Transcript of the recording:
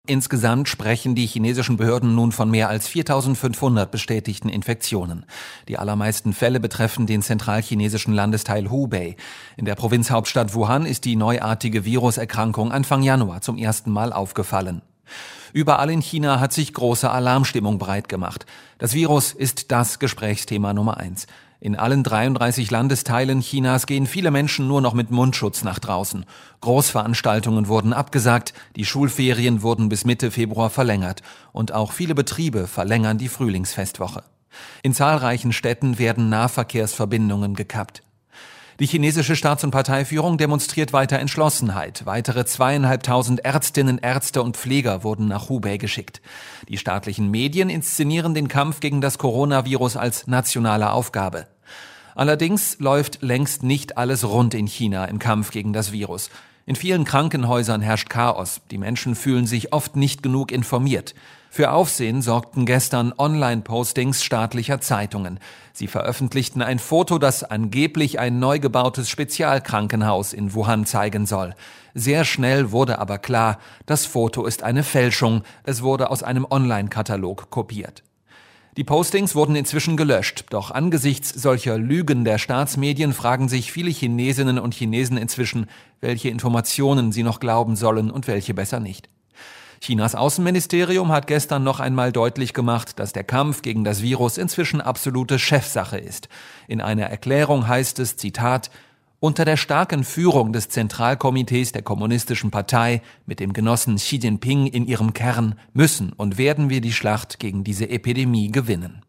Insgesamt sprechen die chinesischen Behörden nun von mehr als 4.500 bestätigten Infektionen. Die allermeisten Fälle betreffen den zentralchinesischen Landesteil Hubei. In der Provinzhauptstadt Wuhan ist die neuartige Viruserkrankung Anfang Januar zum ersten Mal aufgefallen. Überall in China hat sich große Alarmstimmung breit gemacht. Das Virus ist das Gesprächsthema Nummer 1. In allen 33 Landesteilen Chinas gehen viele Menschen nur noch mit Mundschutz nach draußen. Großveranstaltungen wurden abgesagt, die Schulferien wurden bis Mitte Februar verlängert und auch viele Betriebe verlängern die Frühlingsfestwoche. In zahlreichen Städten werden Nahverkehrsverbindungen gekappt. Die chinesische Staats- und Parteiführung demonstriert weiter Entschlossenheit. Weitere 2.500 Ärztinnen, Ärzte und Pfleger wurden nach Hubei geschickt. Die staatlichen Medien inszenieren den Kampf gegen das Coronavirus als nationale Aufgabe. Allerdings läuft längst nicht alles rund in China im Kampf gegen das Virus. In vielen Krankenhäusern herrscht Chaos. Die Menschen fühlen sich oft nicht genug informiert. Für Aufsehen sorgten gestern Online-Postings staatlicher Zeitungen. Sie veröffentlichten ein Foto, das angeblich ein neu gebautes Spezialkrankenhaus in Wuhan zeigen soll. Sehr schnell wurde aber klar, das Foto ist eine Fälschung. Es wurde aus einem Online-Katalog kopiert. Die Postings wurden inzwischen gelöscht, doch angesichts solcher Lügen der Staatsmedien fragen sich viele Chinesinnen und Chinesen inzwischen, welche Informationen sie noch glauben sollen und welche besser nicht. Chinas Außenministerium hat gestern noch einmal deutlich gemacht, dass der Kampf gegen das Virus inzwischen absolute Chefsache ist. In einer Erklärung heißt es, Zitat, unter der starken Führung des Zentralkomitees der Kommunistischen Partei mit dem Genossen Xi Jinping in ihrem Kern müssen und werden wir die Schlacht gegen diese Epidemie gewinnen.